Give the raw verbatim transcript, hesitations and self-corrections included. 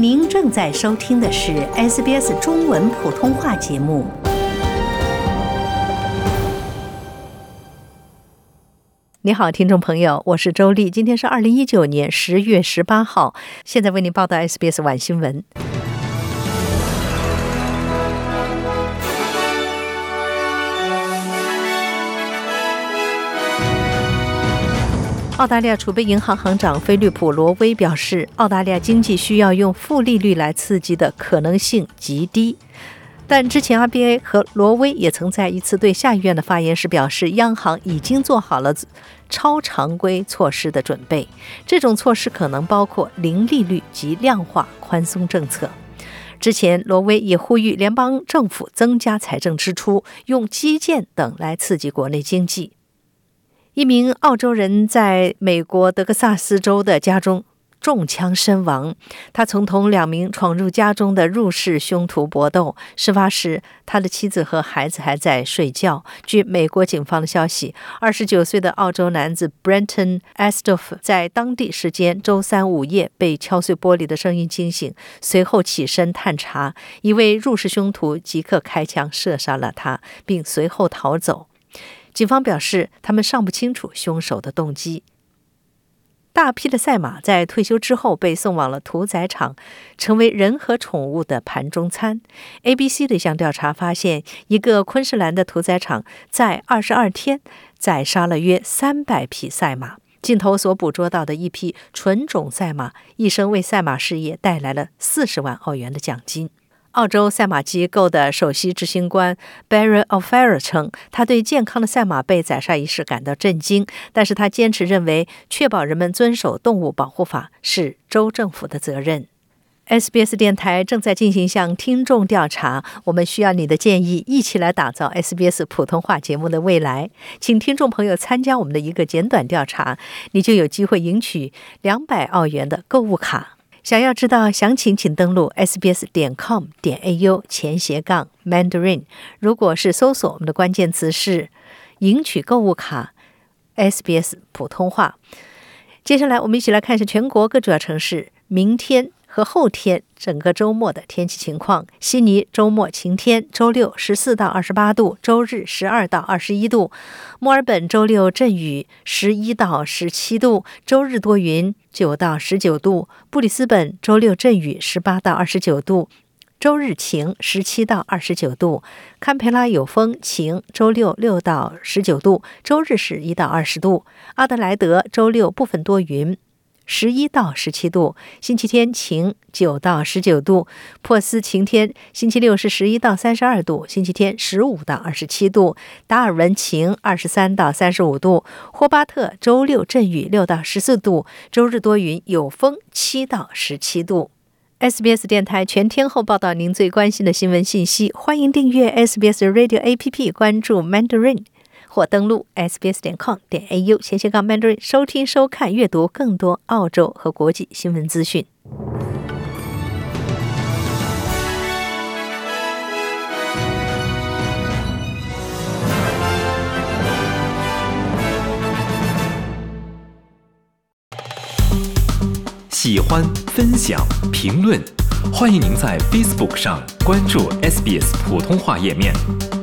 您正在收听的是 S B S 中文普通话节目。你好，听众朋友，我是周丽，今天是二零一九年十月十八号，现在为您报道 S B S 晚新闻。澳大利亚储备银行行长菲利普·罗威表示，澳大利亚经济需要用负利率来刺激的可能性极低。但之前 R B A 和罗威也曾在一次对下议院的发言时表示，央行已经做好了超常规措施的准备，这种措施可能包括零利率及量化宽松政策。之前罗威也呼吁联邦政府增加财政支出，用基建等来刺激国内经济。一名澳洲人在美国德克萨斯州的家中中枪身亡，他曾同两名闯入家中的入室凶徒搏斗。事发时，他的妻子和孩子还在睡觉。据美国警方的消息，二十九岁的澳洲男子 Brenton Estoff 在当地时间周三午夜被敲碎玻璃的声音惊醒，随后起身探查，一位入室凶徒即刻开枪射杀了他，并随后逃走。警方表示，他们尚不清楚凶手的动机。大批的赛马在退休之后被送往了屠宰场，成为人和宠物的盘中餐。A B C 的一项调查发现，一个昆士兰的屠宰场在二十二天宰杀了约三百匹赛马。镜头所捕捉到的一匹纯种赛马，一生为赛马事业带来了四十万澳元的奖金。澳洲赛马机构的首席执行官 Barry O'Farrell 称，他对健康的赛马被宰杀一事感到震惊，但是他坚持认为，确保人们遵守动物保护法是州政府的责任。S B S 电台正在进行一项听众调查，我们需要你的建议，一起来打造 S B S 普通话节目的未来。请听众朋友参加我们的一个简短调查，你就有机会赢取两百澳元的购物卡。想要知道详情，请登录 s b s 点 com 点 a u 前斜杠 mandarin。如果是搜索我们的关键词是赢取购物卡 S B S 普通话。接下来我们一起来看一下全国各主要城市明天和后天整个周末的天气情况。悉尼周末晴天，周六十四到二十八度，周日十二到二十一度。墨尔本周六阵雨，十一到十七度，周日多云，九到十九度。布里斯本周六阵雨，十八到二十九度，周日晴，十七到二十九度。堪培拉有风，晴，周六六到十九度，周日十一到二十度。阿德莱德周六部分多云，十一到十七度，星期天晴，九到十九度。珀斯晴天，星期六是十一到三十二度，星期天十五到二十七度。达尔文晴，二十三到三十五度。霍巴特周六阵雨，六到十四度，周日多云有风，七到十七度。S B S 电台全天候报道您最关心的新闻信息，欢迎订阅 S B S Radio A P P， 关注 Mandarin。或登录 s b s 点 com 点 a u 前斜杠 Mandarin 收听收看阅读更多澳洲和国际新闻资讯。 喜欢、分享、评论，欢迎您在 Facebook 上关注 S B S 普通话页面。